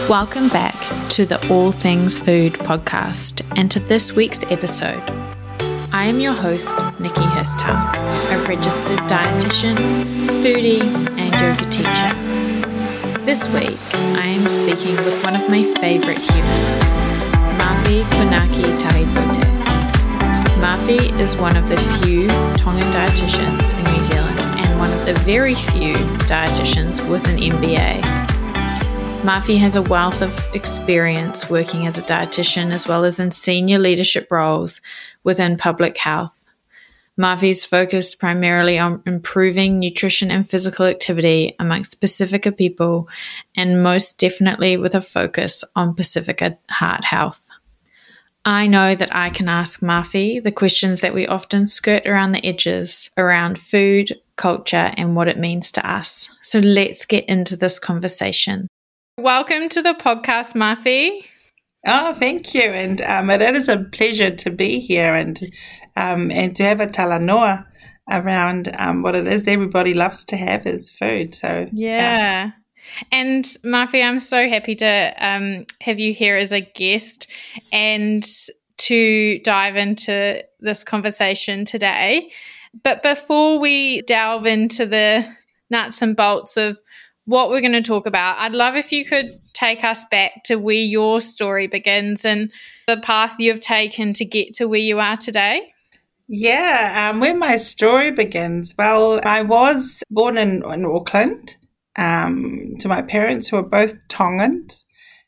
Welcome back to the All Things Food podcast and to this week's episode. I am your host, Nikki Hursthouse, a registered dietitian, foodie, and yoga teacher. This week, I am speaking with one of my favourite humans, Mafi Funaki Tahifote. Mafi is one of the few Tongan dietitians in New Zealand and one of the very few dietitians with an MBA. Mafi has a wealth of experience working as a dietitian as well as in senior leadership roles within public health. Mafi is focused primarily on improving nutrition and physical activity amongst Pacifica people and most definitely with a focus on Pacifica heart health. I know that I can ask Mafi the questions that we often skirt around the edges around food, culture, and what it means to us. So let's get into this conversation. Welcome to the podcast, Mafi. Oh, thank you. And it is a pleasure to be here and to have a talanoa around what it is everybody loves to have is food. So yeah. And Mafi, I'm so happy to have you here as a guest and to dive into this conversation today. But before we delve into the nuts and bolts of what we're going to talk about, I'd love if you could take us back to where your story begins and the path you've taken to get to where you are today. Yeah, where my story begins. Well, I was born in Auckland to my parents who are both Tongans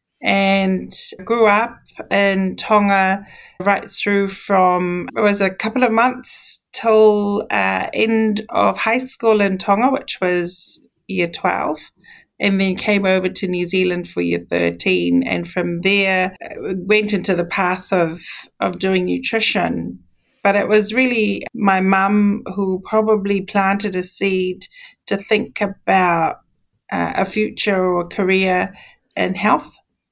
and grew up in Tonga right through from, it was a couple of months till end of high school in Tonga, which was year 12, and then came over to New Zealand for year 13, and from there went into the path of doing nutrition. But it was really my mum who probably planted a seed to think about a future or career in health.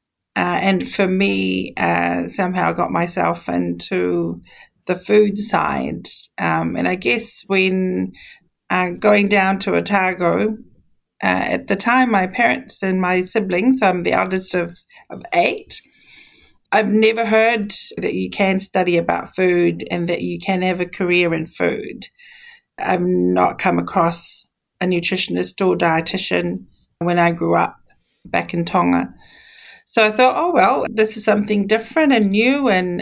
And for me, somehow got myself into the food side. And I guess when going down to Otago, at the time, my parents and my siblings, I'm the eldest of 8, I've never heard that you can study about food and that you can have a career in food. I've not come across a nutritionist or dietitian when I grew up back in Tonga. So I thought, oh, well, this is something different and new. And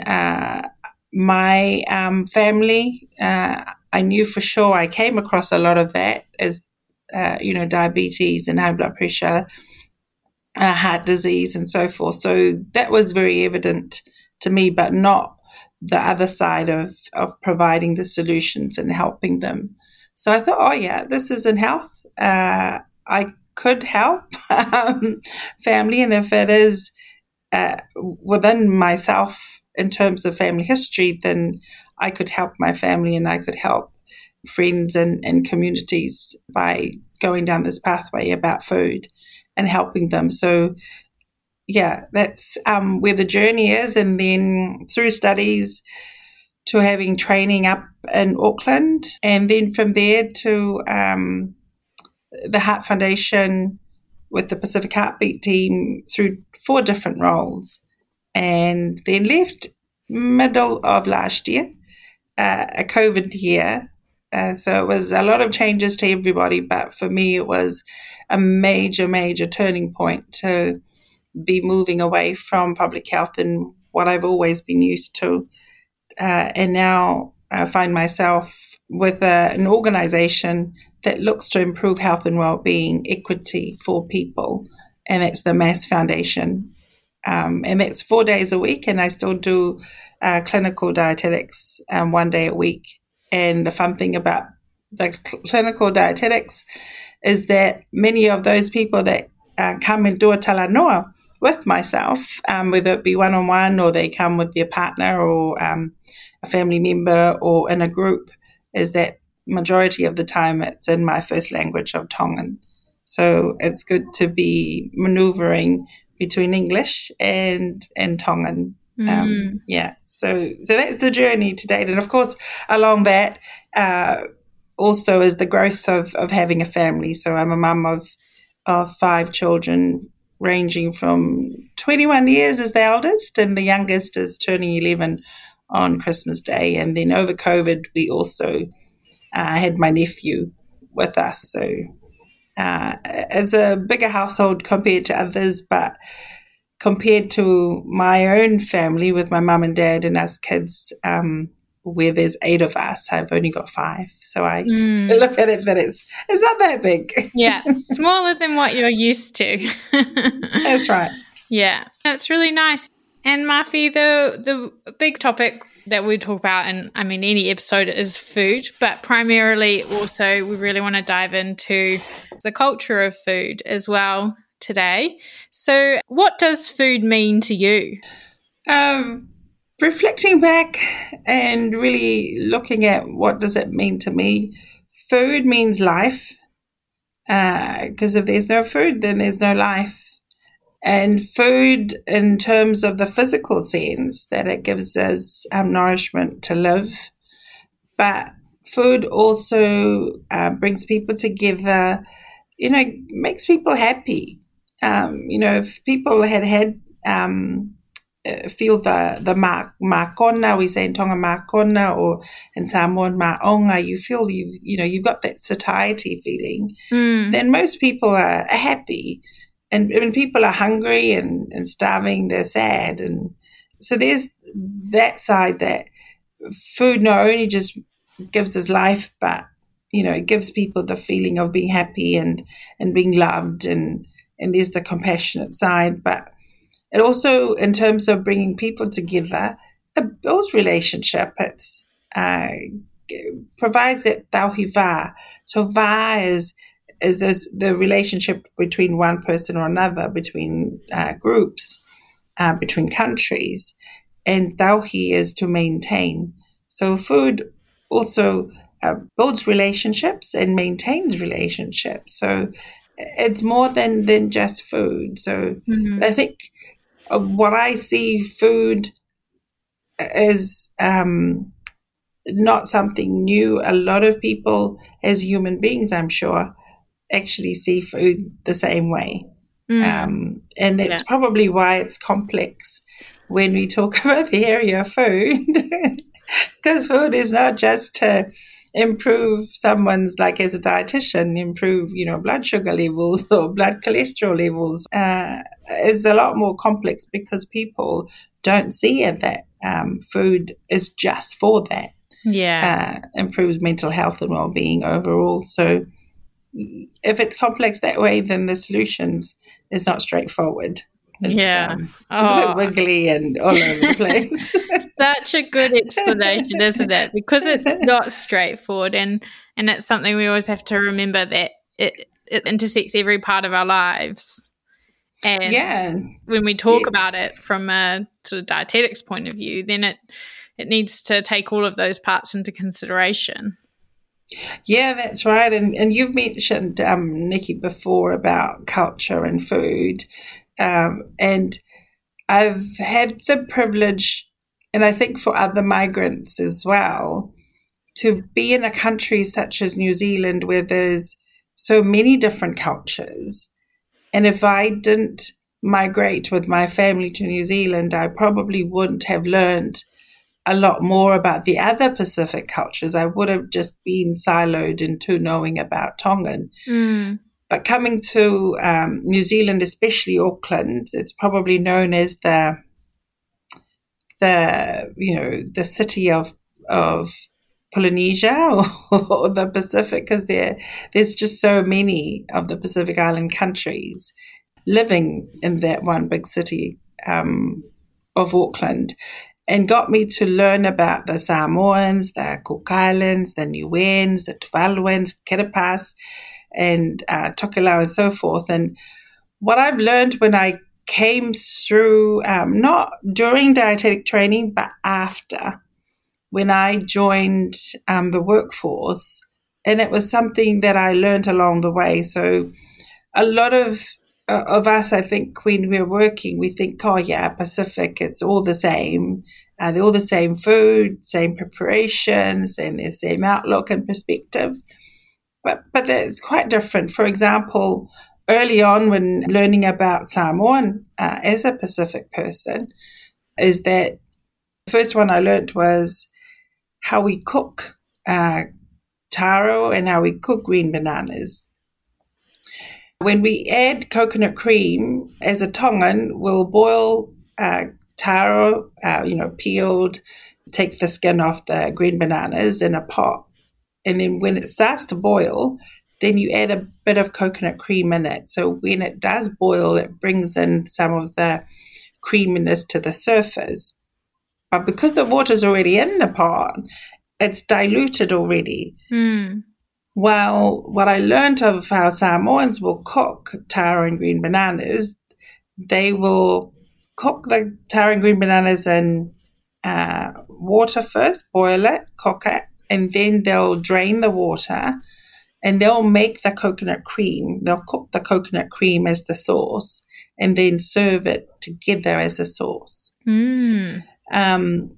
my family, I knew for sure I came across a lot of that as diabetes and high blood pressure, heart disease and so forth. So that was very evident to me, but not the other side of providing the solutions and helping them. So I thought, oh yeah, this is in health. I could help family, and if it is within myself in terms of family history, then I could help my family and I could help friends and communities by going down this pathway about food and helping them. So yeah, that's where the journey is. And then through studies to having training up in Auckland, and then from there to the Heart Foundation with the Pacific Heartbeat team through 4 different roles, and then left middle of last year, a COVID year. So it was a lot of changes to everybody, but for me it was a major, major turning point to be moving away from public health and what I've always been used to. And now I find myself with an organization that looks to improve health and well-being equity for people, and it's the MAS Foundation. And that's 4 days a week, and I still do clinical dietetics 1 day a week. And the fun thing about the clinical dietetics is that many of those people that come and do a talanoa with myself, whether it be one-on-one or they come with their partner or a family member or in a group, is that majority of the time it's in my first language of Tongan. So it's good to be maneuvering between English and Tongan. So that's the journey to date. And of course, along that also is the growth of having a family. So I'm a mum of 5 children ranging from 21 years as the eldest, and the youngest is turning 11 on Christmas Day. And then over COVID, we also had my nephew with us. So it's a bigger household compared to others, but compared to my own family with my mum and dad and us kids, where there's 8 of us, I've only got 5. So I look at it, but it's not that big. Yeah, smaller than what you're used to. That's right. Yeah, that's really nice. And Mafi, the big topic that we talk about, and I mean any episode, is food, but primarily also we really want to dive into the culture of food as well today. So what does food mean to you? Reflecting back and really looking at what does it mean to me, food means life, because if there's no food, then there's no life. And food, in terms of the physical sense, that it gives us nourishment to live, but food also brings people together, makes people happy. If people had feel the makona, we say in Tonga makona, or in Samoan maonga, you feel you've got that satiety feeling, then most people are happy. And when people are hungry and starving, they're sad. And so there's that side, that food not only just gives us life, but, it gives people the feeling of being happy and being loved. And there's the compassionate side. But it also, in terms of bringing people together, it builds relationship. It's provides that tauhi wā. So wā is the relationship between one person or another, between groups, between countries, and tauhi is to maintain. So food also builds relationships and maintains relationships. So it's more than just food. So I think what I see food is not something new. A lot of people, as human beings, I'm sure, actually see food the same way. And that's probably why it's complex when we talk about the area of food, because food is not just to improve someone's, like as a dietitian, improve, blood sugar levels or blood cholesterol levels. It's a lot more complex because people don't see it that food is just for that. Yeah. Improves mental health and well-being overall. So if it's complex that way, then the solutions is not straightforward. It's a bit wiggly and all over the place. Such a good explanation, isn't it? Because it's not straightforward, and it's something we always have to remember, that it intersects every part of our lives. And when we talk about it from a sort of dietetics point of view, then it needs to take all of those parts into consideration. Yeah, that's right. And you've mentioned, Nikki, before about culture and food. And I've had the privilege, and I think for other migrants as well, to be in a country such as New Zealand where there's so many different cultures. And if I didn't migrate with my family to New Zealand, I probably wouldn't have learned a lot more about the other Pacific cultures. I would have just been siloed into knowing about Tongan. But coming to New Zealand, especially Auckland, it's probably known as the city of Polynesia or the Pacific, because there's just so many of the Pacific Island countries living in that one big city of Auckland. And got me to learn about the Samoans, the Cook Islands, the Niueans, the Tuvaluans, Kiripas, and Tokelau, and so forth. And what I've learned when I came through, not during dietetic training, but after, when I joined the workforce, and it was something that I learned along the way. So a lot of us, I think, when we're working, we think, oh yeah, Pacific, it's all the same. They're all the same food, same preparations, and the same outlook and perspective. But that's quite different. For example, early on when learning about Samoan as a Pacific person is that the first one I learned was how we cook taro and how we cook green bananas. When we add coconut cream, as a Tongan, we'll boil taro, peeled, take the skin off the green bananas in a pot. And then when it starts to boil, then you add a bit of coconut cream in it. So when it does boil, it brings in some of the creaminess to the surface. But because the water's already in the pot, it's diluted already. Well, what I learned of how Samoans will cook taro and green bananas, they will cook the taro and green bananas in water first, boil it, cook it, and then they'll drain the water and they'll make the coconut cream. They'll cook the coconut cream as the sauce and then serve it together as a sauce. And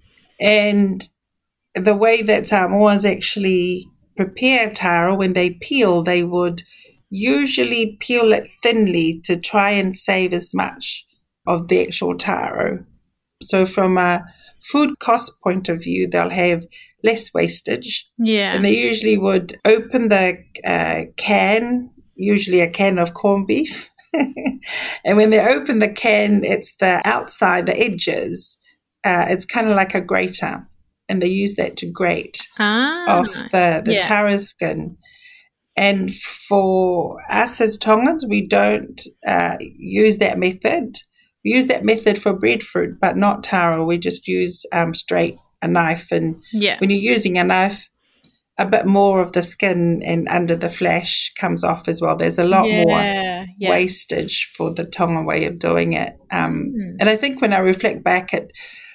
the way that Samoans actually prepare taro, when they peel, they would usually peel it thinly to try and save as much of the actual taro. So from a food cost point of view, they'll have less wastage. And they usually would open the can, usually a can of corned beef. And when they open the can, it's the outside, the edges. It's kind of like a grater. And they use that to grate off the taro skin. And for us as Tongans, we don't use that method. We use that method for breadfruit, but not taro. We just use straight a knife. And when you're using a knife, a bit more of the skin and under the flesh comes off as well. There's a lot more wastage for the Tongan way of doing it. And I think when I reflect back, it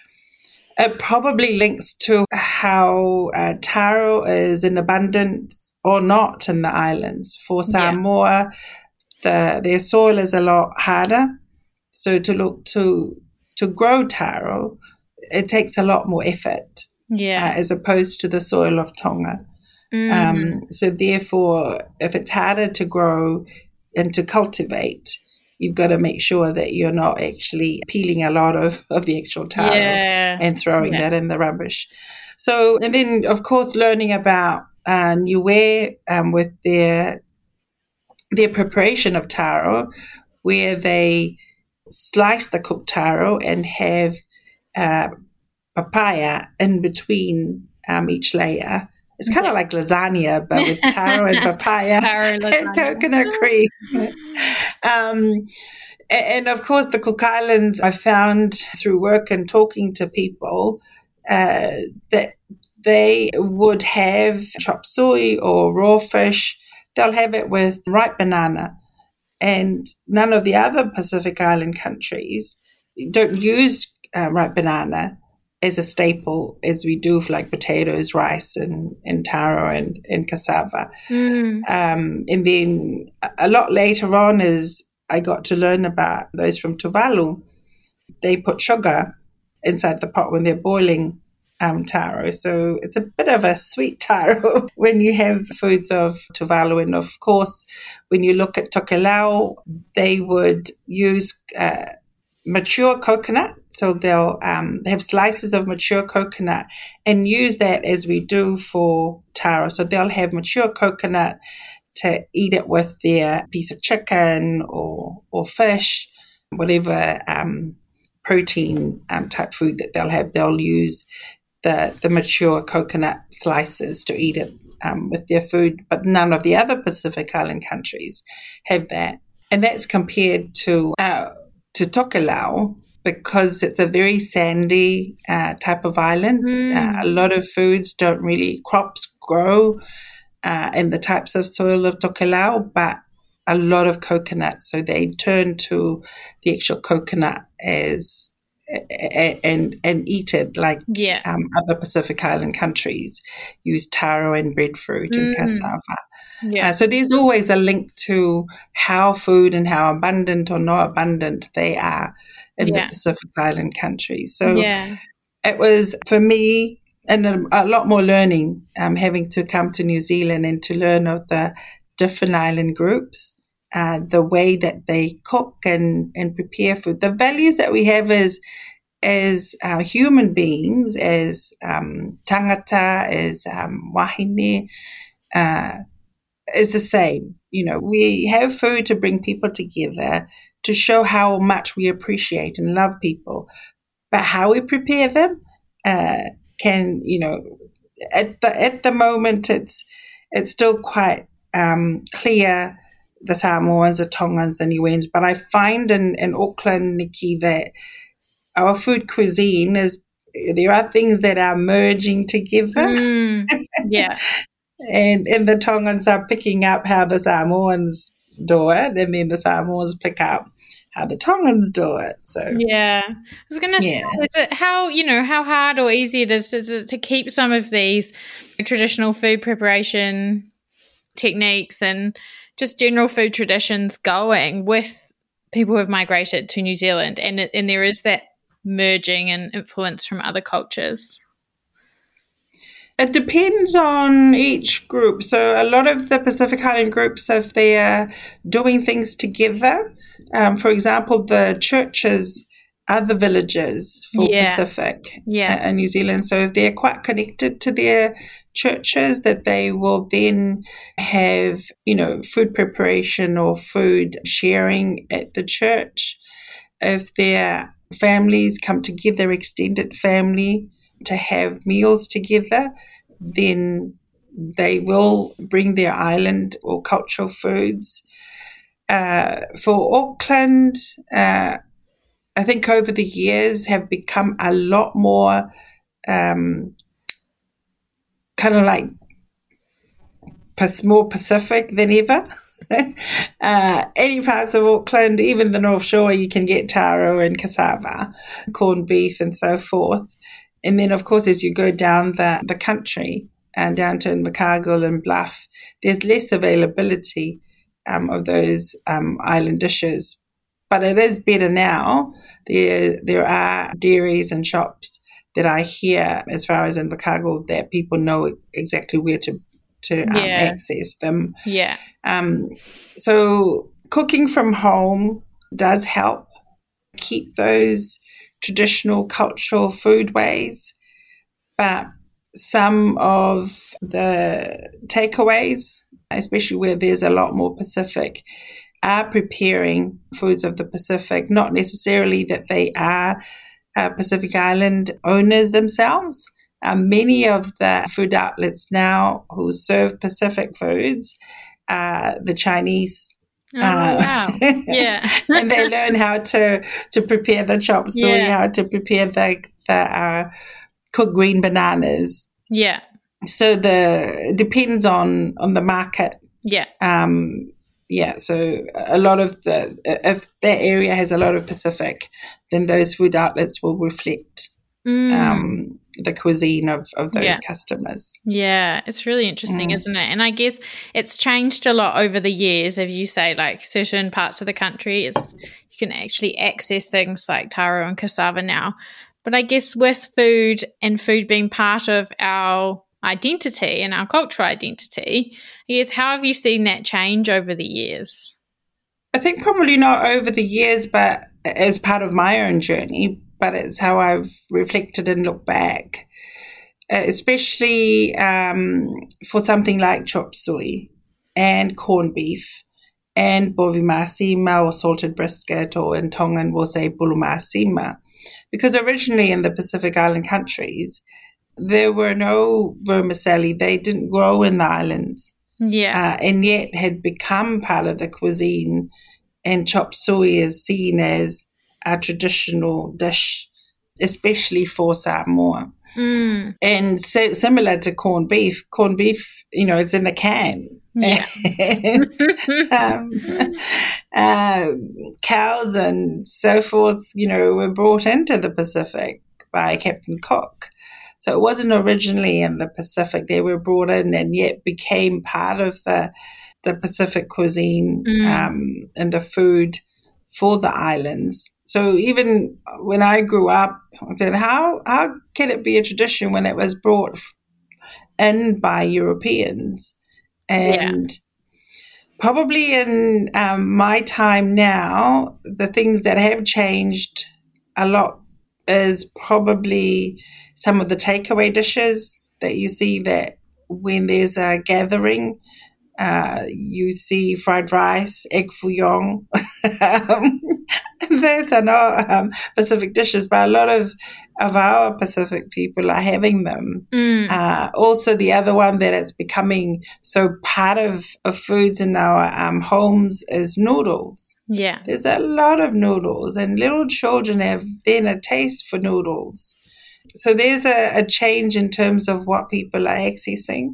probably links to how taro is in abundance or not in the islands. For Samoa, their soil is a lot harder. So to grow taro, it takes a lot more effort as opposed to the soil of Tonga. So therefore, if it's harder to grow and to cultivate, you've got to make sure that you're not actually peeling a lot of the actual taro and throwing that in the rubbish. So, and then, of course, learning about Niue with their preparation of taro, where they slice the cooked taro and have papaya in between each layer. It's kind of like lasagna, but with taro and papaya and coconut cream. And of course, the Cook Islands, I found through work and talking to people that they would have chop suey or raw fish. They'll have it with ripe banana. And none of the other Pacific Island countries don't use ripe banana as a staple as we do for like potatoes, rice, and taro and cassava. And then a lot later on, as I got to learn about those from Tuvalu, they put sugar inside the pot when they're boiling taro. So it's a bit of a sweet taro when you have foods of Tuvalu. And of course, when you look at Tokelau, they would use mature coconut. So they'll have slices of mature coconut and use that as we do for taro. So they'll have mature coconut to eat it with their piece of chicken or fish, whatever protein type food that they'll have. They'll use the mature coconut slices to eat it with their food. But none of the other Pacific Island countries have that. And that's compared to Tokelau, because it's a very sandy type of island. A lot of foods don't really, crops grow in the types of soil of Tokelau, but a lot of coconut. So they turn to the actual coconut as and eat it like other Pacific Island countries use taro and breadfruit and cassava. So there's always a link to how food and how abundant or not abundant they are in the Pacific Island countries. So it was, for me, and a lot more learning, having to come to New Zealand and to learn of the different island groups the way that they cook and prepare food. The values that we have as human beings, as tangata, as wahine, is the same. We have food to bring people together, to show how much we appreciate and love people. But how we prepare them can, at the moment, it's still quite clear, the Samoans, the Tongans, the Niueans. But I find in Auckland, Nikki, that our food cuisine there are things that are merging together. Yeah. And the Tongans are picking up how the Samoans do it, and then the Samoans pick up how the Tongans do it. So yeah, I was going to say, is it how hard or easy it is to keep some of these traditional food preparation techniques and just general food traditions going with people who have migrated to New Zealand, and there is that merging and influence from other cultures? It depends on each group. So a lot of the Pacific Island groups, if they are doing things together, for example, the churches are the villages for Pacific and New Zealand. So if they're quite connected to their churches, that they will then have, food preparation or food sharing at the church. If their families come together, extended family, to have meals together, then they will bring their island or cultural foods. For Auckland, I think over the years have become a lot more kind of like more Pacific than ever. Any parts of Auckland, even the North Shore, you can get taro and cassava, corned beef and so forth. And then, of course, as you go down the country and down to Invercargill and Bluff, there's less availability of those island dishes. But it is better now. There are dairies and shops that I hear, as far as Invercargill, that people know exactly where to access them. Yeah. So cooking from home does help keep those traditional cultural food ways, but some of the takeaways, especially where there's a lot more Pacific, are preparing foods of the Pacific, not necessarily that they are Pacific Island owners themselves. Many of the food outlets now who serve Pacific foods are the Chinese. Wow. Yeah. And they learn how to prepare the chop suey, how to prepare the cooked green bananas. Yeah. So it depends on the market. Yeah. So a lot of if that area has a lot of Pacific, then those food outlets will reflect the cuisine of those customers. Yeah, it's really interesting, isn't it? And I guess it's changed a lot over the years. As you say, like certain parts of the country, you can actually access things like taro and cassava now. But I guess with food and food being part of our identity and our cultural identity, I guess, how have you seen that change over the years? I think probably not over the years, but as part of my own journey, but it's how I've reflected and looked back, especially for something like chop suey and corned beef and bovi masima or salted brisket, or in Tongan we'll say bulu masima. Because originally in the Pacific Island countries, there were no vermicelli. They didn't grow in the islands. Yeah. And yet had become part of the cuisine, and chop suey is seen as a traditional dish, especially for Samoa. And similar to corned beef, it's in a can. Yeah. And, cows and so forth, were brought into the Pacific by Captain Cook. So it wasn't originally in the Pacific. They were brought in and yet became part of the Pacific cuisine and the food for the islands. So even when I grew up, I said, how can it be a tradition when it was brought in by Europeans? But Probably in my time now, the things that have changed a lot is probably some of the takeaway dishes that you see that when there's a gathering, you see fried rice, egg fouillon. Those are not Pacific dishes, but a lot of our Pacific people are having them. Also, the other one that it's becoming so part of foods in our homes is noodles. Yeah. There's a lot of noodles, and little children have then a taste for noodles. So there's a change in terms of what people are accessing.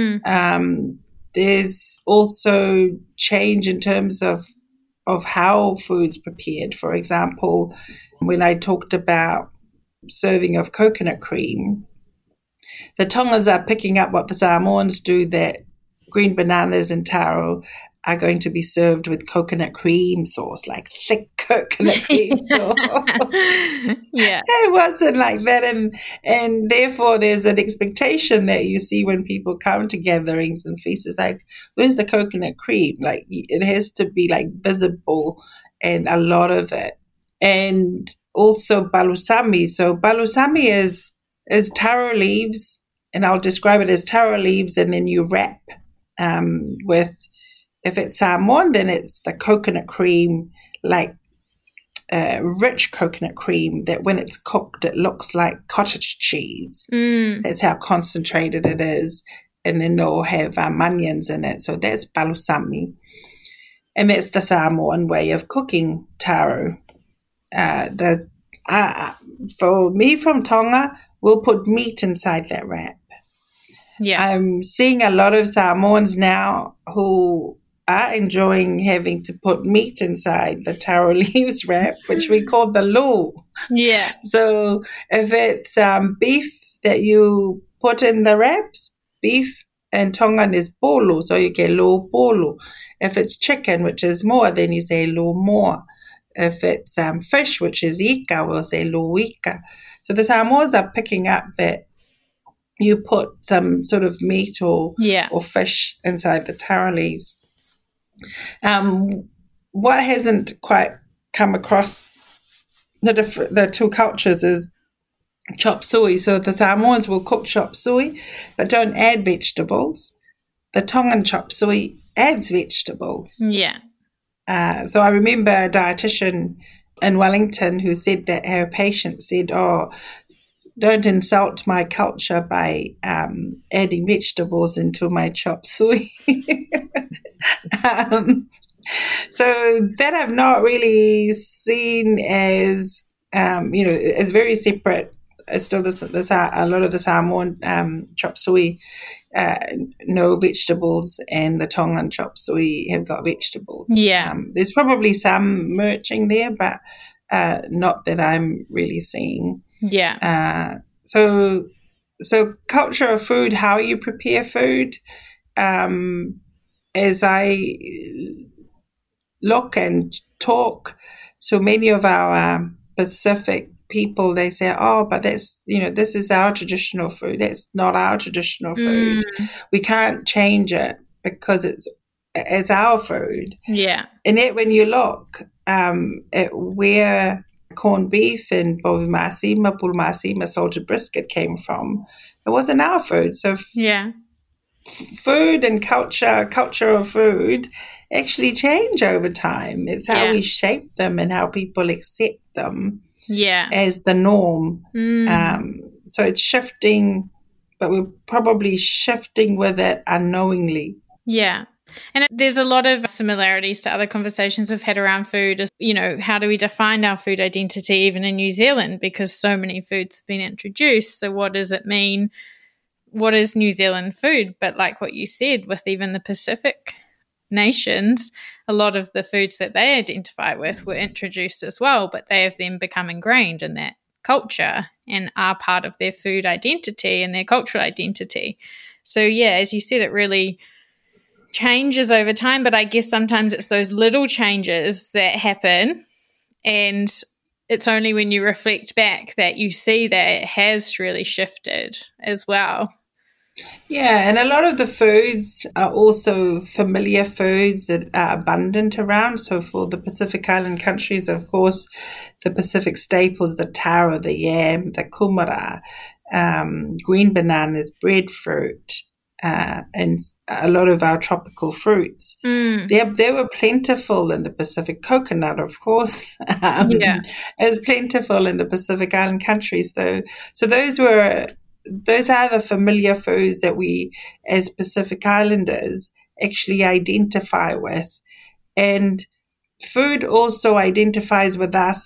There's also change in terms of how food's prepared. For example, when I talked about serving of coconut cream, the Tongans are picking up what the Samoans do, that green bananas and taro are going to be served with coconut cream sauce, like thick coconut cream sauce. Yeah. It wasn't like that. And therefore there's an expectation that you see when people come to gatherings and feasts. It's like, where's the coconut cream? Like, it has to be like visible, and a lot of it. And also balusami. So balusami is taro leaves, and I'll describe it as taro leaves, and then you wrap with, if it's Samoan, then it's the coconut cream, like rich coconut cream that when it's cooked, it looks like cottage cheese. That's how concentrated it is. And then they'll have onions in it. So that's balusami. And that's the Samoan way of cooking taro. For me from Tonga, we'll put meat inside that wrap. Yeah. I'm seeing a lot of Samoans now who are enjoying having to put meat inside the taro leaves wrap, which we call the lo. Yeah. So if it's beef that you put in the wraps, beef in Tongan is polo, so you get lo polo. If it's chicken, which is more, then you say lo more. If it's fish, which is ika, we'll say lo ika. So the Samoans are picking up that you put some sort of meat or fish inside the taro leaves. What hasn't quite come across the two cultures is chop suey. So the Samoans will cook chop suey, but don't add vegetables. The Tongan chop suey adds vegetables. Yeah. So I remember a dietitian in Wellington who said that her patient said, "Oh, don't insult my culture by adding vegetables into my chop suey." So that I've not really seen as, it's very separate. It's still a lot of the Samoan chop suey, no vegetables, and the Tongan chop suey have got vegetables. Yeah. There's probably some merging there, but not that I'm really seeing. Yeah. So culture of food, how you prepare food, as I look and talk to many of our Pacific people, they say, "Oh, but that's, this is our traditional food." That's not our traditional food. We can't change it because it's our food. Yeah. And yet when you look at where corned beef and bovi masima, pul masima, salted brisket came from, it wasn't our food. So food and culture of food actually change over time. It's how we shape them and how people accept them as the norm. So it's shifting, but we're probably shifting with it unknowingly. Yeah. And there's a lot of similarities to other conversations we've had around food. How do we define our food identity even in New Zealand? Because so many foods have been introduced. So what does it mean? What is New Zealand food? But like what you said, with even the Pacific nations, a lot of the foods that they identify with were introduced as well, but they have then become ingrained in that culture and are part of their food identity and their cultural identity. So as you said, it really changes over time, but I guess sometimes it's those little changes that happen, and it's only when you reflect back that you see that it has really shifted as well. Yeah, and a lot of the foods are also familiar foods that are abundant around. So for the Pacific Island countries, of course, the Pacific staples, the taro, the yam, the kumara, green bananas, breadfruit, and a lot of our tropical fruits. They were plentiful in the Pacific. Coconut, of course, Yeah. is plentiful in the Pacific Island countries, though. So those are the familiar foods that we, as Pacific Islanders, actually identify with. And food also identifies with us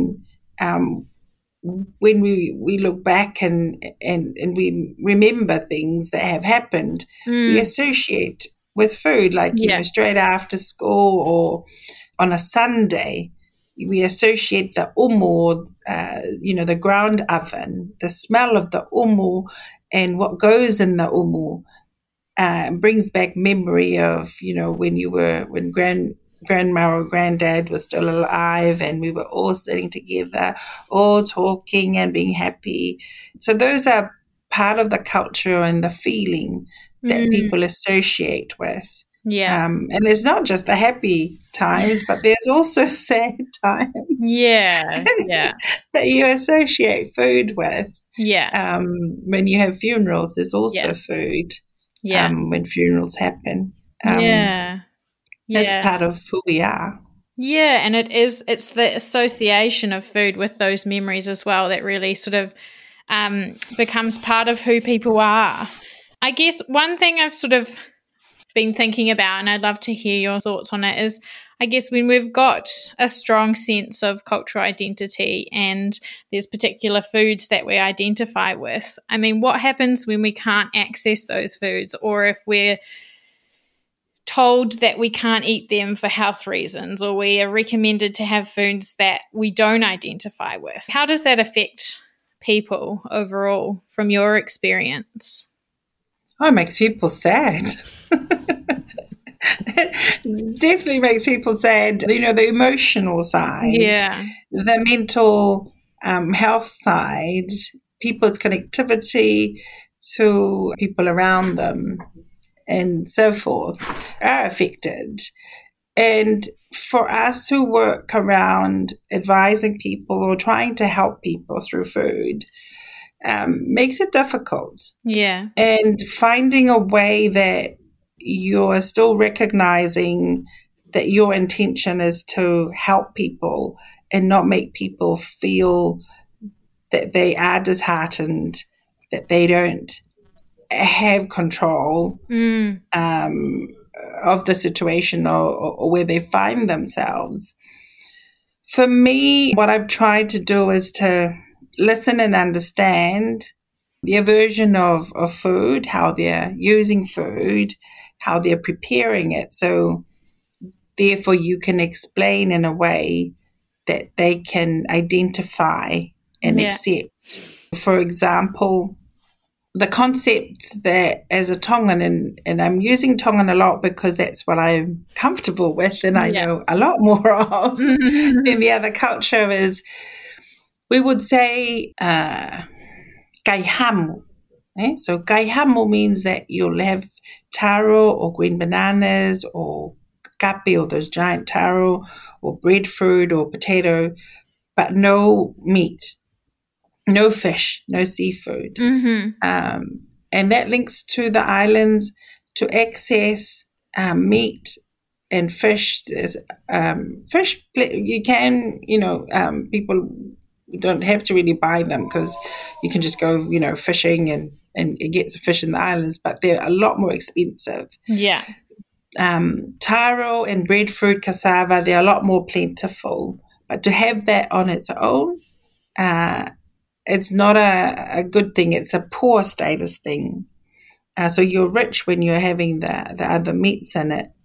when we look back and we remember things that have happened. We associate with food, like, straight after school or on a Sunday. We associate the umu, the ground oven, the smell of the umu and what goes in the umu brings back memory of, when grandma or granddad was still alive and we were all sitting together, all talking and being happy. So those are part of the culture and the feeling that people associate with. Yeah. And it's not just the happy times, but there's also sad times. Yeah. Yeah. that you associate food with. Yeah. When you have funerals, there's also food. Yeah. When funerals happen. Yeah. That's part of who we are. Yeah, and it's the association of food with those memories as well that really sort of becomes part of who people are. I guess one thing I've sort of been thinking about, and I'd love to hear your thoughts on it, is I guess when we've got a strong sense of cultural identity and there's particular foods that we identify with, I mean, what happens when we can't access those foods, or if we're told that we can't eat them for health reasons, or we are recommended to have foods that we don't identify with? How does that affect people overall from your experience? Oh, it makes people sad. Definitely makes people sad. The emotional side, the mental health side, people's connectivity to people around them and so forth are affected. And for us who work around advising people or trying to help people through food, makes it difficult. Yeah. And finding a way that you're still recognizing that your intention is to help people and not make people feel that they are disheartened, that they don't have control of the situation or where they find themselves. For me, what I've tried to do is to listen and understand their version of food, how they're using food, how they're preparing it. So therefore you can explain in a way that they can identify and accept. For example, the concept that as a Tongan, and I'm using Tongan a lot because that's what I'm comfortable with and I know a lot more of than the other culture, is we would say kaihamu. So kaihamu means that you'll have taro or green bananas or kapi or those giant taro or breadfruit or potato, but no meat, no fish, no seafood. And that links to the islands to access meat and fish. Fish, you can, people don't have to really buy them because you can just go, fishing and get the fish in the islands, but they're a lot more expensive. Yeah. Taro and breadfruit, cassava, they're a lot more plentiful. But to have that on its own, it's not a good thing. It's a poor status thing. So you're rich when you're having the other meats in it.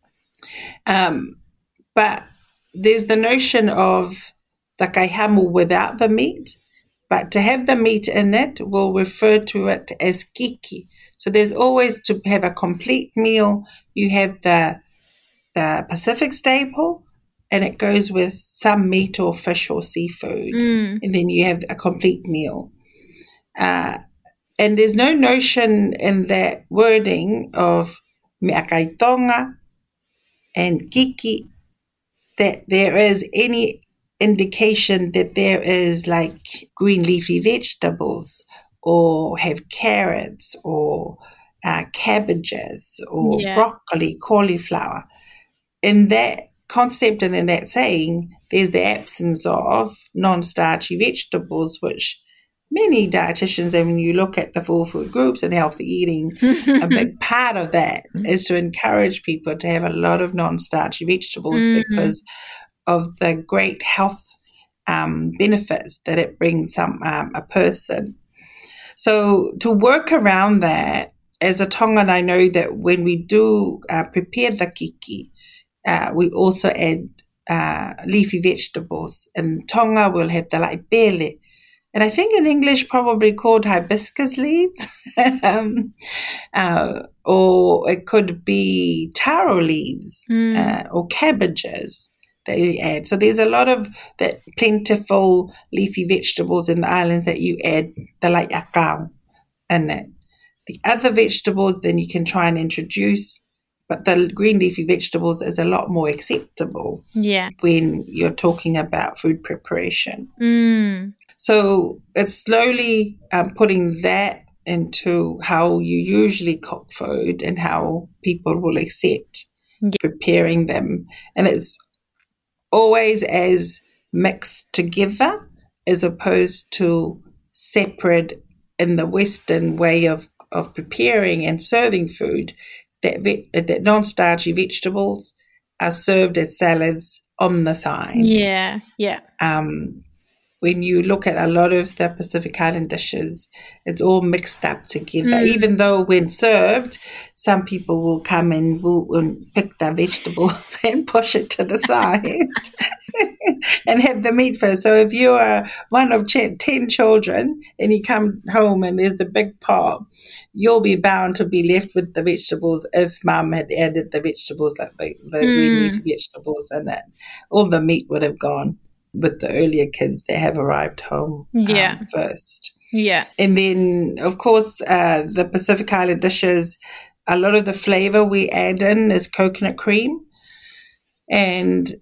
But there's the notion of the kaihamu without the meat, but to have the meat in it, we'll refer to it as kiki. So there's always, to have a complete meal, you have the Pacific staple, and it goes with some meat or fish or seafood, and then you have a complete meal. And And there's no notion in that wording of mea kai tonga and kiki that there is any indication that there is like green leafy vegetables or have carrots or cabbages or broccoli, cauliflower. In that concept and in that saying, there's the absence of non-starchy vegetables, which many dietitians, and when you look at the 4 food groups and healthy eating, a big part of that is to encourage people to have a lot of non-starchy vegetables because of the great health benefits that it brings a person. So to work around that, as a Tongan, I know that when we do prepare the kiki, we also add leafy vegetables. In Tonga, we'll have the laipele. And I think in English probably called hibiscus leaves. Or it could be taro leaves or cabbages that you add. So there's a lot of that plentiful leafy vegetables in the islands that you add the akau in it. The other vegetables then you can try and introduce, but the green leafy vegetables is a lot more acceptable when you're talking about food preparation. So it's slowly putting that into how you usually cook food and how people will accept preparing them. And it's always as mixed together as opposed to separate in the Western way of preparing and serving food, that non-starchy vegetables are served as salads on the side. Yeah. When you look at a lot of the Pacific Island dishes, it's all mixed up together. Even though when served, some people will come and will pick their vegetables and push it to the side and have the meat first. So if you are one of 10 children and you come home and there's the big pot, you'll be bound to be left with the vegetables if mum had added the vegetables, like the green leafy vegetables in it. All the meat would have gone with the earlier kids that have arrived home first. Yeah. And then, of course, the Pacific Island dishes, a lot of the flavor we add in is coconut cream. And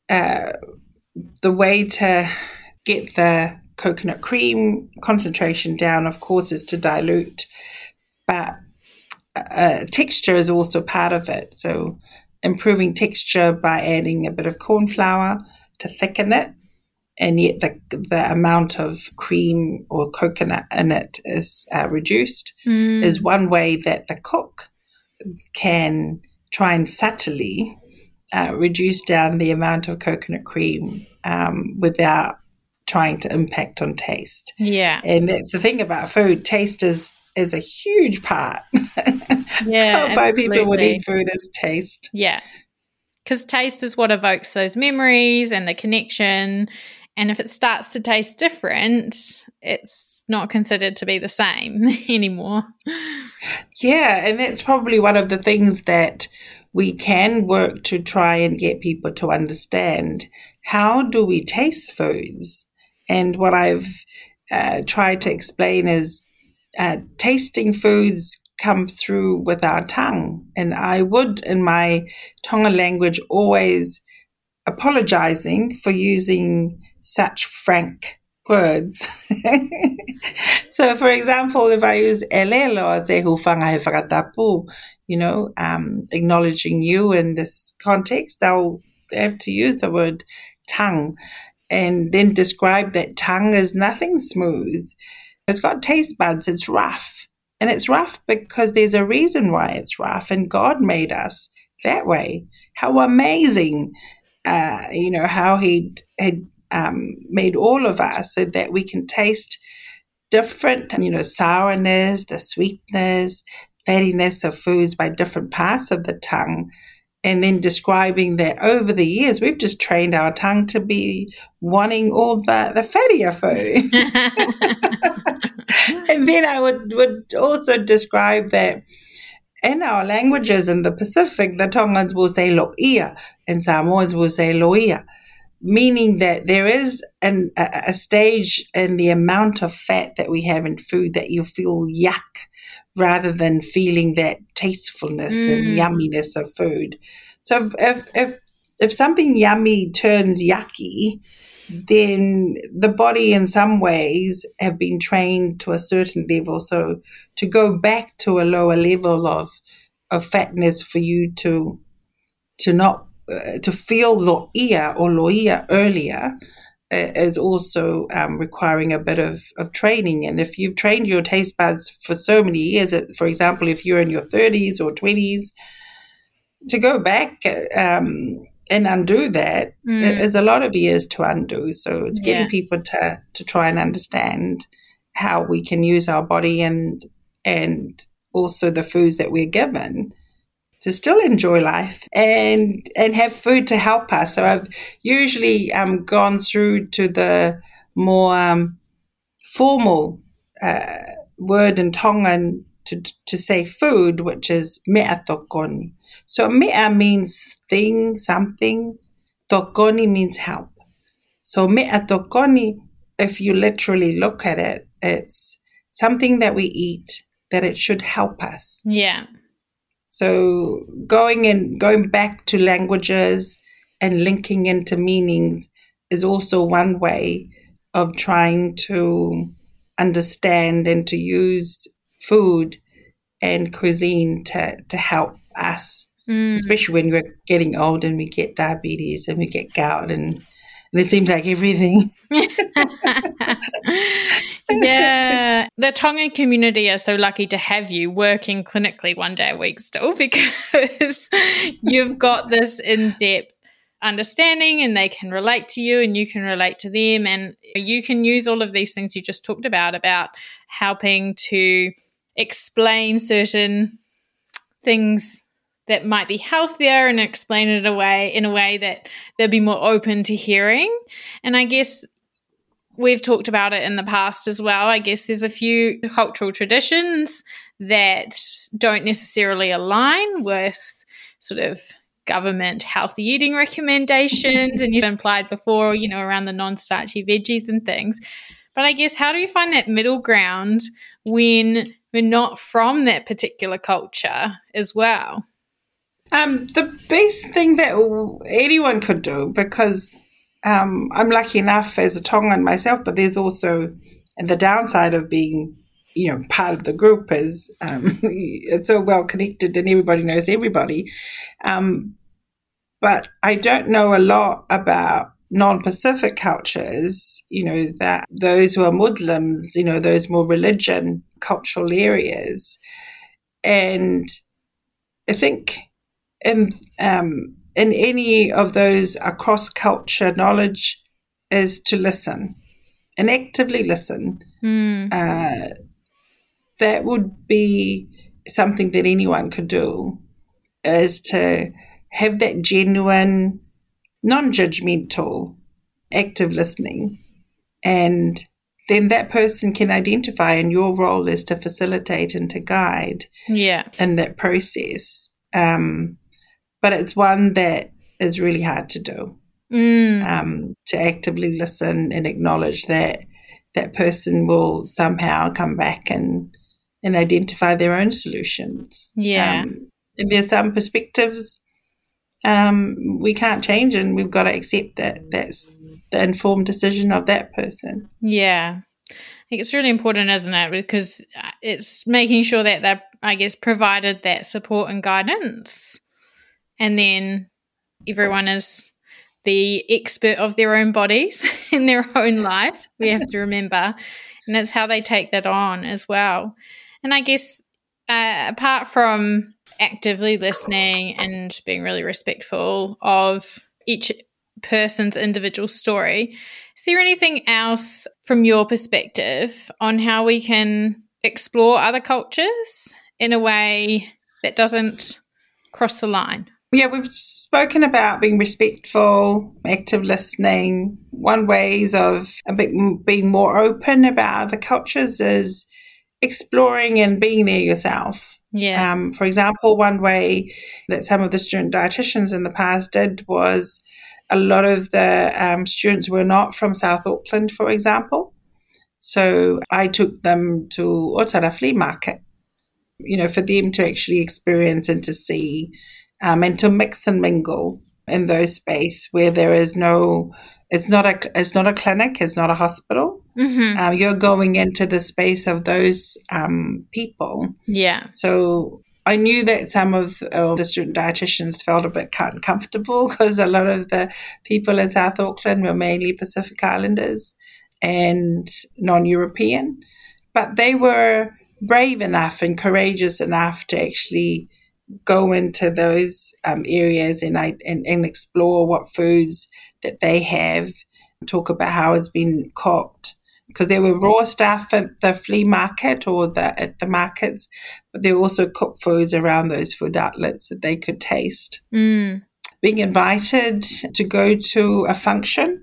the way to get the coconut cream concentration down, of course, is to dilute. But texture is also part of it. So improving texture by adding a bit of corn flour to thicken it. And yet the amount of cream or coconut in it is reduced, is one way that the cook can try and subtly reduce down the amount of coconut cream without trying to impact on taste. Yeah. And that's the thing about food. Taste is a huge part. Yeah, why people would eat food is taste. Yeah. Because taste is what evokes those memories and the connection. And if it starts to taste different, it's not considered to be the same anymore. Yeah, and that's probably one of the things that we can work to try and get people to understand. How do we taste foods? And what I've tried to explain is tasting foods come through with our tongue. And I would, in my Tongan language, always apologizing for using such frank words. So, for example, if I use elelo, acknowledging you in this context, I'll have to use the word tongue and then describe that tongue as nothing smooth. It's got taste buds, it's rough. And it's rough because there's a reason why it's rough, and God made us that way. How amazing, how He had made all of us so that we can taste different, sourness, the sweetness, fattiness of foods by different parts of the tongue. And then describing that over the years, we've just trained our tongue to be wanting all the fattier food. And then I would also describe that in our languages in the Pacific, the Tongans will say lo'ia and Samoans will say lo'ia. meaning that there is a stage in the amount of fat that we have in food that you feel yuck rather than feeling that tastefulness and yumminess of food. So if something yummy turns yucky, then the body in some ways have been trained to a certain level. So to go back to a lower level of fatness for you to not to feel lo'ia or lo'ia earlier is also requiring a bit of training. And if you've trained your taste buds for so many years, for example, if you're in your 30s or 20s, to go back and undo that is a lot of years to undo. So it's getting people to try and understand how we can use our body and also the foods that we're given to still enjoy life and have food to help us. So I've usually gone through to the more formal word in Tongan to say food, which is mea tokoni. So mea means thing, something. Tokoni means help. So mea tokoni, if you literally look at it, it's something that we eat that it should help us. Yeah. So going back to languages and linking into meanings is also one way of trying to understand and to use food and cuisine to help us, especially when we're getting old and we get diabetes and we get gout and it seems like everything. Yeah. The Tongan community are so lucky to have you working clinically one day a week still, because you've got this in-depth understanding and they can relate to you and you can relate to them, and you can use all of these things you just talked about helping to explain certain things that might be healthier and explain it in a way that they'll be more open to hearing. And I guess we've talked about it in the past as well. I guess there's a few cultural traditions that don't necessarily align with sort of government healthy eating recommendations. And you've implied before, around the non-starchy veggies and things. But I guess how do you find that middle ground when we're not from that particular culture as well? The best thing that anyone could do, because I'm lucky enough as a Tongan myself, but there's also the downside of being, part of the group is it's so well connected and everybody knows everybody. But I don't know a lot about non-Pacific cultures, that those who are Muslims, those more religion, cultural areas. And I think in any of those across culture knowledge is to listen and actively listen. That would be something that anyone could do, is to have that genuine, non-judgmental, active listening. And then that person can identify, and your role is to facilitate and to guide in that process. But it's one that is really hard to do, to actively listen and acknowledge that that person will somehow come back and identify their own solutions. And there's some perspectives we can't change, and we've got to accept that that's the informed decision of that person. Yeah. I think it's really important, isn't it? Because it's making sure that they're, I guess, provided that support and guidance. And then everyone is the expert of their own bodies in their own life, we have to remember. And it's how they take that on as well. And I guess apart from actively listening and being really respectful of each person's individual story, is there anything else from your perspective on how we can explore other cultures in a way that doesn't cross the line? Yeah, we've spoken about being respectful, active listening. One ways of being more open about other cultures is exploring and being there yourself. For example, one way that some of the student dietitians in the past did was a lot of the students were not from South Auckland, for example. So I took them to Otara Flea Market, for them to actually experience and to see and to mix and mingle in those space where there is it's not a clinic, it's not a hospital. Mm-hmm. You're going into the space of those people. Yeah. So I knew that some of the student dietitians felt a bit uncomfortable because a lot of the people in South Auckland were mainly Pacific Islanders and non-European. But they were brave enough and courageous enough to actually go into those areas and explore what foods that they have, talk about how it's been cooked. Because there were raw stuff at the flea market or at the markets, but there were also cooked foods around those food outlets that they could taste. Mm. Being invited to go to a function,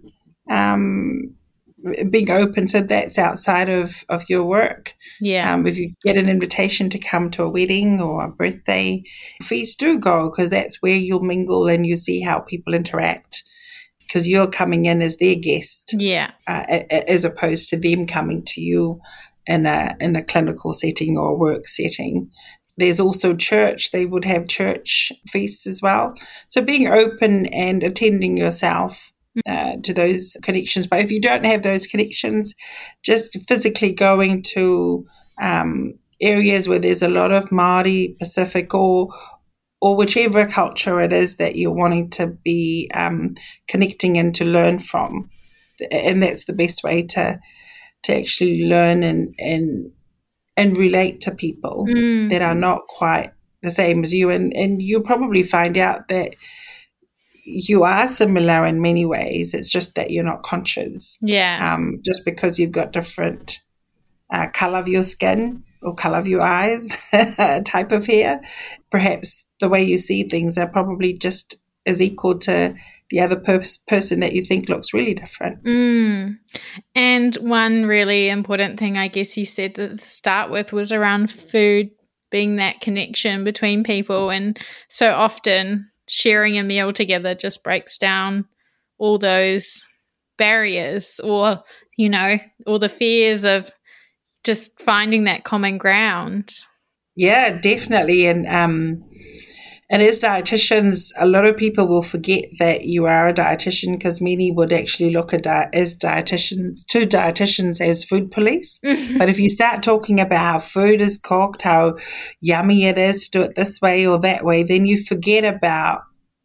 being open to that's outside of your work. Yeah. If you get an invitation to come to a wedding or a birthday feast, do go, because that's where you'll mingle and you see how people interact, because you're coming in as their guest, as opposed to them coming to you in a clinical setting or a work setting. There's also church. They would have church feasts as well. So being open and attending yourself to those connections. But if you don't have those connections, just physically going to areas where there's a lot of Māori, Pacific, or whichever culture it is that you're wanting to be connecting and to learn from. And that's the best way to actually learn and relate to people that are not quite the same as you. And you'll probably find out that you are similar in many ways. It's just that you're not conscious. Yeah. Just because you've got different colour of your skin or colour of your eyes, type of hair, perhaps the way you see things are probably just as equal to the other person that you think looks really different. And one really important thing I guess you said to start with was around food being that connection between people. And so often sharing a meal together just breaks down all those barriers or, all the fears of just finding that common ground. Yeah, definitely. And as dietitians, a lot of people will forget that you are a dietitian, because many would actually look at dietitians as food police. But if you start talking about how food is cooked, how yummy it is to do it this way or that way, then you forget about,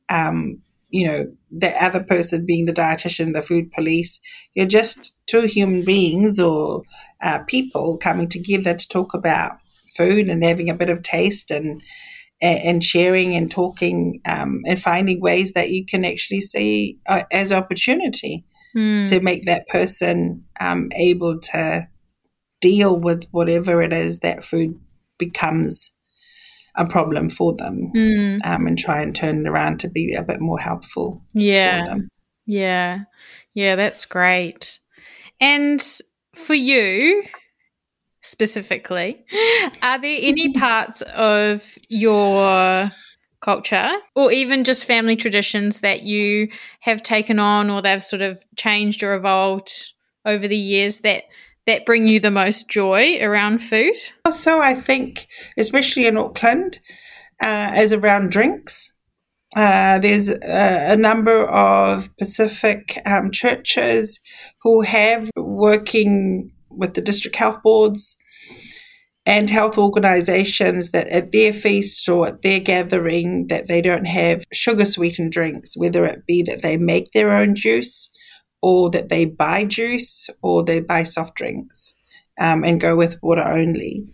the other person being the dietitian, the food police. You're just two human beings or people coming together to talk about food and having a bit of taste and sharing and talking and finding ways that you can actually see as opportunity to make that person able to deal with whatever it is that food becomes a problem for them, and try and turn it around to be a bit more helpful for them. Yeah, that's great. And for you specifically, are there any parts of your culture or even just family traditions that you have taken on or they've sort of changed or evolved over the years that bring you the most joy around food? So I think, especially in Auckland, is around drinks. There's a number of Pacific churches who have working with the district health boards and health organisations that at their feast or at their gathering that they don't have sugar-sweetened drinks, whether it be that they make their own juice or that they buy juice or they buy soft drinks and go with water only.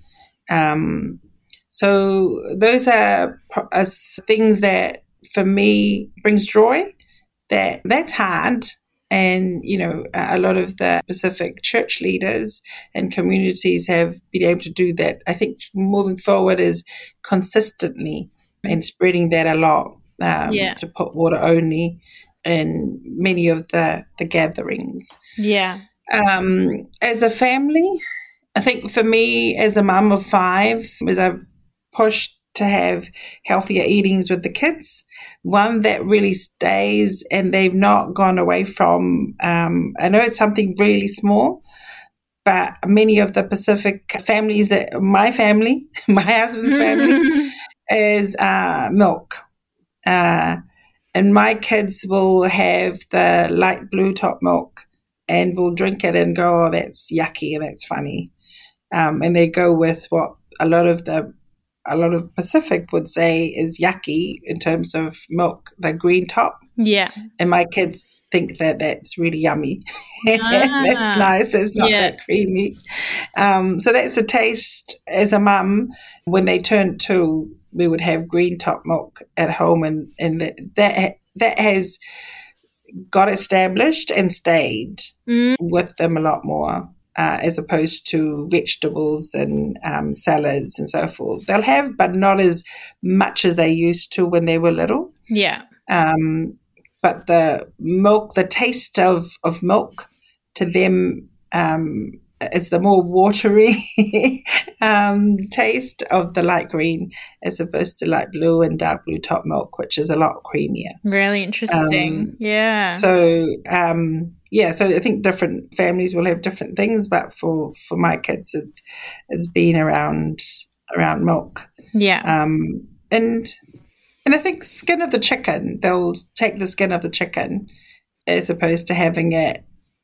So those are things that, for me, brings joy. That's hard. And, a lot of the Pacific church leaders and communities have been able to do that. I think moving forward is consistently and spreading that a lot to put water only in many of the gatherings. Yeah. As a family, I think for me, as a mum of 5, as I've pushed to have healthier eatings with the kids. One that really stays and they've not gone away from, I know it's something really small, but many of the Pacific families that my family, my husband's family, is milk. And my kids will have the light blue top milk and will drink it and go, oh, that's yucky, that's funny. And they go with what a lot of Pacific would say is yucky in terms of milk, the green top. Yeah. And my kids think that that's really yummy. That's nice. It's not that creamy. So that's a taste as a mum. When they turned 2, we would have green top milk at home, and that has got established and stayed with them a lot more. As opposed to vegetables and salads and so forth. They'll have, but not as much as they used to when they were little. Yeah. But the milk, the taste of milk to them is the more watery taste of the light green as opposed to light blue and dark blue top milk, which is a lot creamier. Really interesting. Yeah. So, so I think different families will have different things, but for my kids, it's been around milk. Yeah. And I think skin of the chicken, they'll take the skin of the chicken as opposed to having it.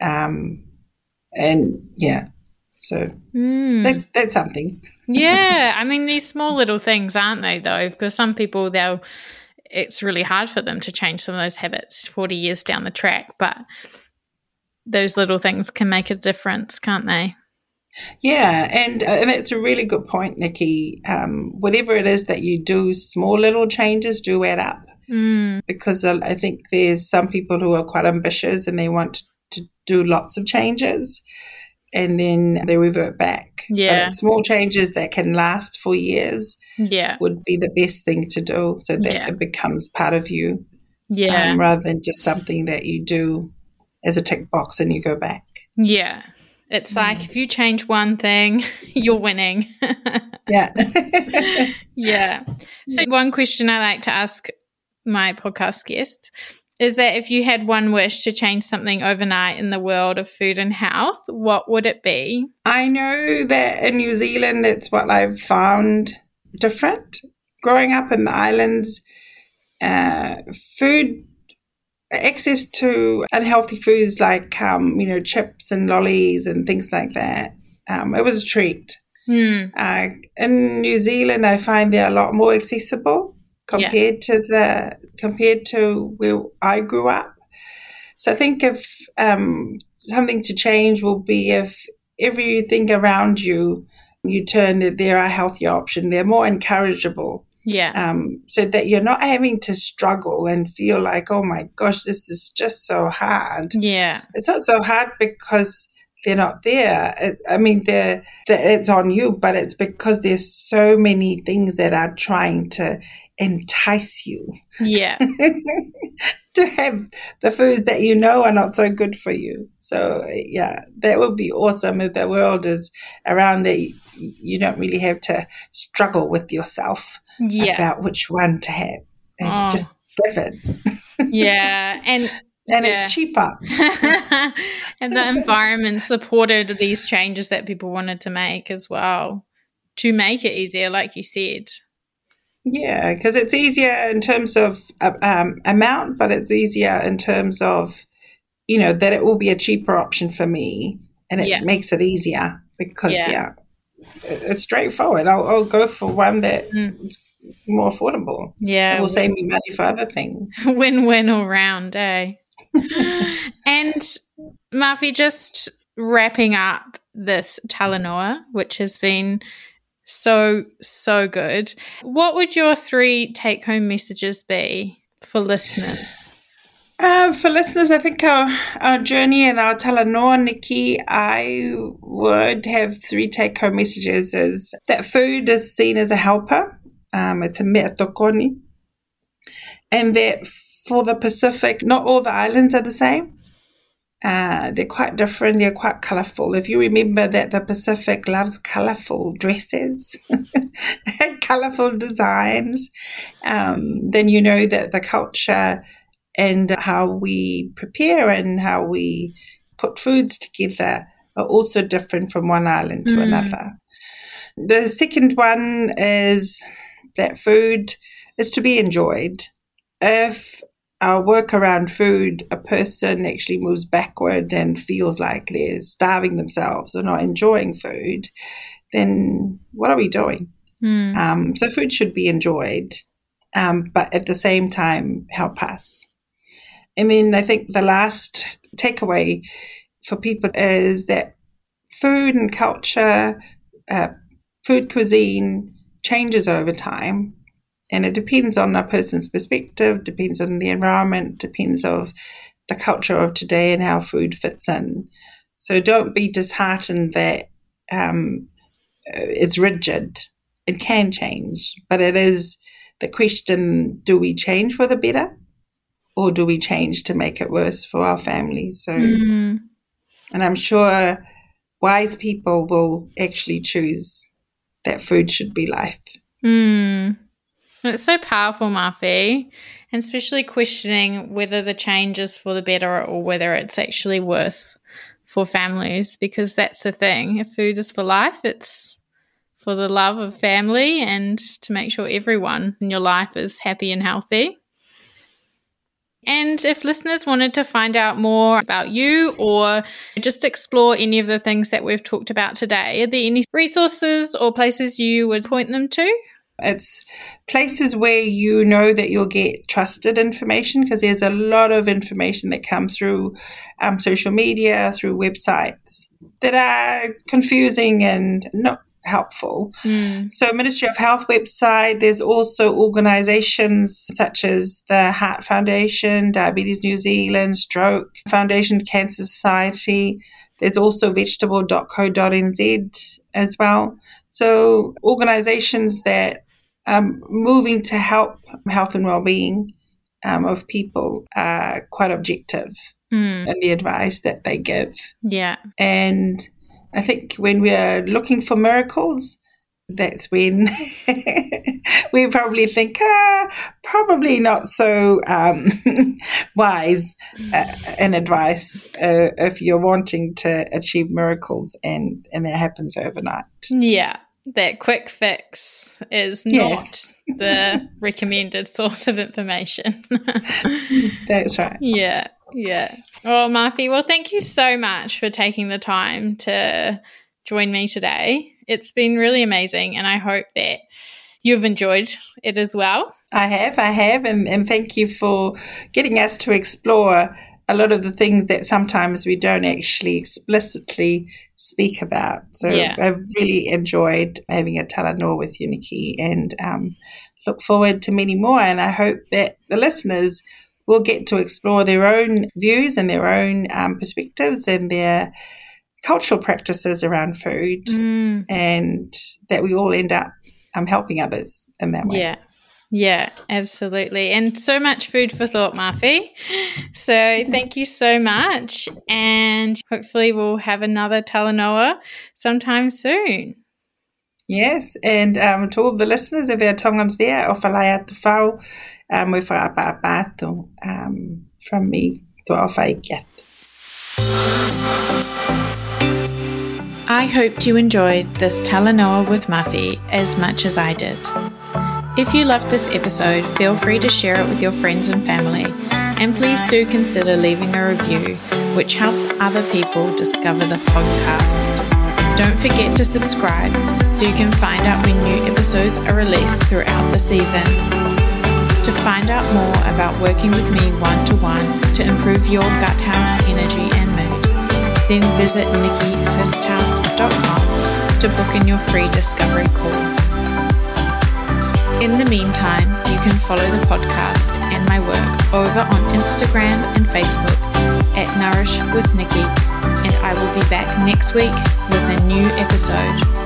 So that's something. Yeah. I mean, these small little things, aren't they, though? Because some people, it's really hard for them to change some of those habits 40 years down the track, but those little things can make a difference, can't they? Yeah, and it's a really good point, Nikki. Whatever it is that you do, small little changes do add up. Because I think there's some people who are quite ambitious and they want to do lots of changes and then they revert back. Yeah. But small changes that can last for years would be the best thing to do so that it becomes part of you rather than just something that you do as a tick box and you go back. Yeah. It's like if you change one thing, you're winning. Yeah. Yeah. So one question I like to ask my podcast guests is that if you had one wish to change something overnight in the world of food and health, what would it be? I know that in New Zealand, it's what I've found different. Growing up in the islands, access to unhealthy foods like, chips and lollies and things like that, it was a treat. In New Zealand, I find they're a lot more accessible compared to where I grew up. So I think if something to change will be if everything around you turn that there are healthier options, they're more encourageable. Yeah. So that you're not having to struggle and feel like, oh my gosh, this is just so hard. Yeah. It's not so hard because they're not there. It's on you, but it's because there's so many things that are trying to entice you. Yeah. To have the foods that you know are not so good for you. So, that would be awesome if the world is around that you don't really have to struggle with yourself about which one to have. It's just given. Yeah. And it's cheaper. And the environment supported these changes that people wanted to make as well, to make it easier, like you said. Yeah, because it's easier in terms of amount, but it's easier in terms of, that it will be a cheaper option for me, and it makes it easier because, it's straightforward. I'll go for one that's more affordable. Yeah. It will save me money for other things. Win-win all round, eh? And, Mawhi, just wrapping up this talanoa, which has been so good. What would your 3 take-home messages be for listeners? For listeners, I think our journey and our talanoa, Nikki, I would have 3 take-home messages is that food is seen as a helper. It's a mea tokoni. And that for the Pacific, not all the islands are the same. They're quite different. They're quite colourful. If you remember that the Pacific loves colourful dresses and colourful designs, then you know that the culture and how we prepare and how we put foods together are also different from one island to another. The second one is that food is to be enjoyed. If our work around food, a person actually moves backward and feels like they're starving themselves or not enjoying food, then what are we doing? So food should be enjoyed, but at the same time help us. I mean, I think the last takeaway for people is that food and culture, food cuisine changes over time. And it depends on a person's perspective, depends on the environment, depends on the culture of today and how food fits in. So don't be disheartened that it's rigid. It can change, but it is the question, do we change for the better or do we change to make it worse for our families? So, and I'm sure wise people will actually choose that food should be life. It's so powerful, Mafi, and especially questioning whether the change is for the better or whether it's actually worse for families, because that's the thing. If food is for life, it's for the love of family and to make sure everyone in your life is happy and healthy. And if listeners wanted to find out more about you or just explore any of the things that we've talked about today, are there any resources or places you would point them to? It's places where you know that you'll get trusted information, because there's a lot of information that comes through social media, through websites that are confusing and not helpful. So Ministry of Health website, there's also organisations such as the Heart Foundation, Diabetes New Zealand, Stroke Foundation, Cancer Society. There's also vegetable.co.nz as well. So organisations that are moving to help health and well-being of people are quite objective in the advice that they give. Yeah. And I think when we are looking for miracles, that's when we probably think, probably not so wise in advice if you're wanting to achieve miracles and that happens overnight. Yeah, that quick fix is not the recommended source of information. That's right. Yeah. Oh, Mafi, well, thank you so much for taking the time to join me today. It's been really amazing, and I hope that you've enjoyed it as well. I have, and thank you for getting us to explore a lot of the things that sometimes we don't actually explicitly speak about. So I've really enjoyed having a talanoa with you, Nikki, and look forward to many more. And I hope that the listeners will get to explore their own views and their own perspectives and their cultural practices around food, and that we all end up helping others in that way. Yeah, absolutely. And so much food for thought, Mafi. So thank you so much, and hopefully we'll have another talanoa sometime soon. Yes, and to all the listeners, if there are tongans there, o whalai atu whau, we whaapaapaatu from me to awhaikia. I hoped you enjoyed this talanoa with Mafi as much as I did. If you loved this episode, feel free to share it with your friends and family, and please do consider leaving a review, which helps other people discover the podcast. Don't forget to subscribe so you can find out when new episodes are released throughout the season. To find out more about working with me one-to-one to improve your gut health, energy and mood, then visit nikkihursthouse.com to book in your free discovery call. In the meantime, you can follow the podcast and my work over on Instagram and Facebook at Nourish with Nikki, and I will be back next week with a new episode.